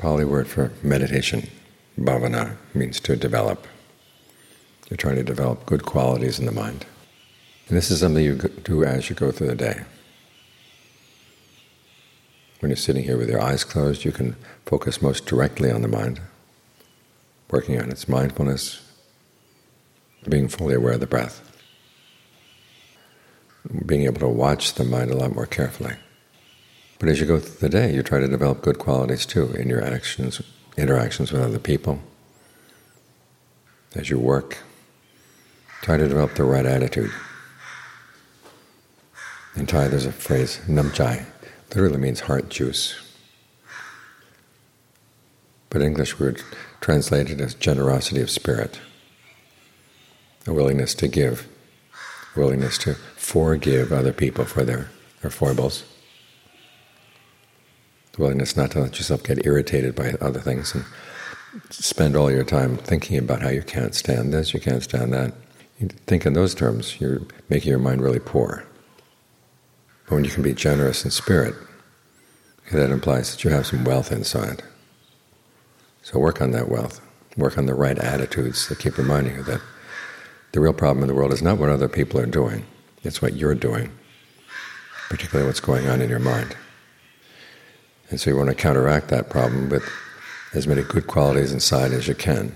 Pali word for meditation. Bhavana means to develop. You're trying to develop good qualities in the mind. And this is something you do as you go through the day. When you're sitting here with your eyes closed, you can focus most directly on the mind, working on its mindfulness, being fully aware of the breath, being able to watch the mind a lot more carefully. But as you go through the day, you try to develop good qualities too in your actions, interactions with other people. As you work, try to develop the right attitude. In Thai there's a phrase, namchai, literally means heart juice. But in English we would translate it as generosity of spirit, a willingness to give, a willingness to forgive other people for their foibles, the willingness not to let yourself get irritated by other things and spend all your time thinking about how you can't stand this, you can't stand that. You think in those terms, you're making your mind really poor. But when you can be generous in spirit, that implies that you have some wealth inside. So work on that wealth. Work on the right attitudes that keep reminding you that the real problem in the world is not what other people are doing, it's what you're doing, particularly what's going on in your mind. And so you want to counteract that problem with as many good qualities inside as you can.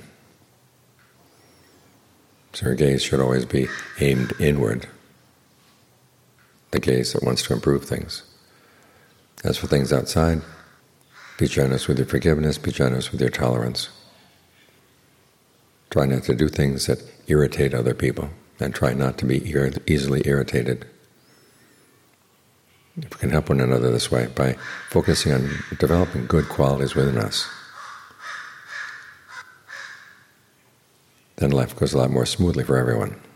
So your gaze should always be aimed inward, the gaze that wants to improve things. As for things outside, be generous with your forgiveness, be generous with your tolerance. Try not to do things that irritate other people, and try not to be easily irritated. If we can help one another this way, by focusing on developing good qualities within us, then life goes a lot more smoothly for everyone.